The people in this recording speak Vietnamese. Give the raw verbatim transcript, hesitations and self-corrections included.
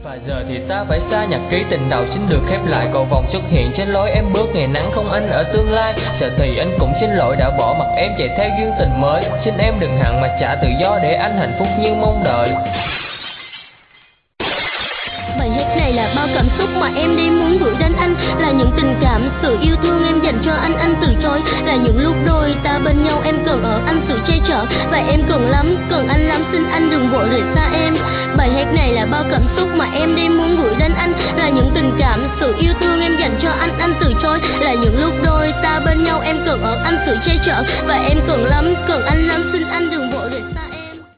Và giờ thì ta phải xa nhật ký tình đầu xin được khép lại, cầu vòng xuất hiện trên lối em bước, ngày nắng không anh ở tương lai. Giờ thì anh cũng xin lỗi đã bỏ mặc em chạy theo duyên tình mới, xin em đừng hằn mà trả tự do để anh hạnh phúc như mong đợi. Bài hát này là bao cảm xúc mà em đi muốn gửi đến anh, là những tình cảm, sự yêu thương em dành cho anh, anh từ chối. Là những lúc đôi ta bên nhau em cần ở anh sự che chở, và em cần lắm, cần anh lắm, xin anh đừng vội rời xa em. Bài hát này là bao cảm xúc mà em đi muốn gửi đến anh, là những tình cảm, sự yêu thương em dành cho anh, anh từ chối. Là những lúc đôi ta bên nhau em cần ở anh sự che chở, và em cần lắm, cần anh lắm, xin anh đừng vội rời xa em.